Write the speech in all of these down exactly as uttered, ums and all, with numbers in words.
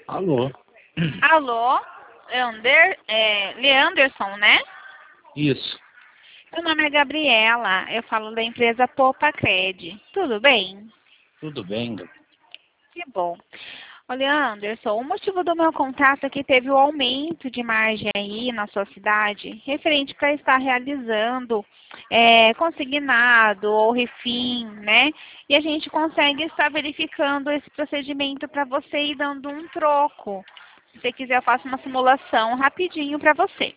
Alô? Alô? Leander, é, Leanderson, né? Isso. Meu nome é Gabriela, eu falo da empresa Poupa Cred. Tudo bem? Tudo bem, Gabi? Que bom. Ô, Leanderson, o motivo do meu contato é que teve o aumento de margem aí na sua cidade, referente para estar realizando é, consignado ou refim, né? E a gente consegue estar verificando esse procedimento para você e dando um troco. Se você quiser, eu faço uma simulação rapidinho para você.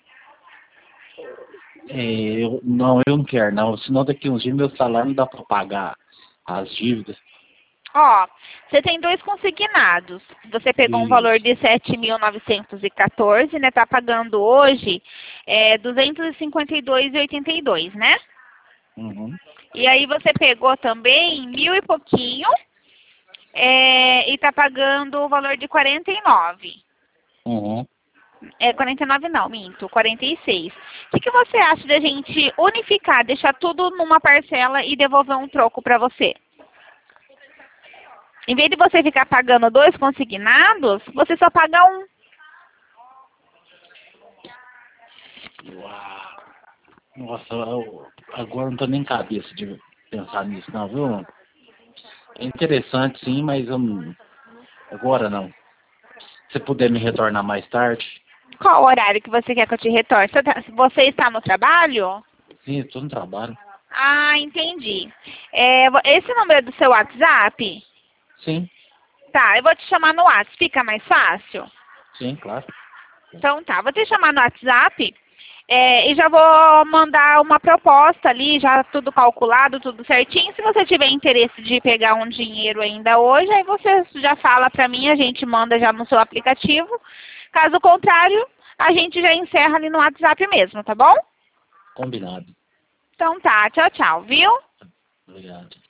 É, eu, não, eu não quero, não. Senão daqui uns dias meu salário não dá para pagar as dívidas. Ó, você tem dois consignados. Você pegou um valor Isso. de sete mil novecentos e quatorze, né? Tá pagando hoje é, duzentos e cinquenta e dois reais e oitenta e dois centavos, né? Uhum. E aí você pegou também mil e pouquinho é, e tá pagando o valor de quarenta e nove. Uhum. É, quarenta e nove não, minto, quarenta e seis. O que, que você acha da gente unificar, deixar tudo numa parcela e devolver um troco para você? Em vez de você ficar pagando dois consignados, você só paga um. Uau. Nossa, eu, agora não tô nem cabeça de pensar nisso, não, viu? É interessante, sim, mas eu não, agora não. Se puder me retornar mais tarde. Qual o horário que você quer que eu te retorne? Você tá- você está no trabalho? Sim, estou no trabalho. Ah, entendi. É, vo- esse número é do seu WhatsApp? Sim, Tá, eu vou te chamar no WhatsApp. Fica mais fácil? sim, claro. Então tá, vou te chamar no WhatsApp é, e já vou mandar uma proposta ali, já tudo calculado, tudo certinho. Se você tiver interesse de pegar um dinheiro ainda hoje, aí você já fala pra mim, a gente manda já no seu aplicativo. Caso contrário, a gente já encerra ali no WhatsApp mesmo, tá bom? Combinado. Então tá, tchau, tchau, viu? Obrigado.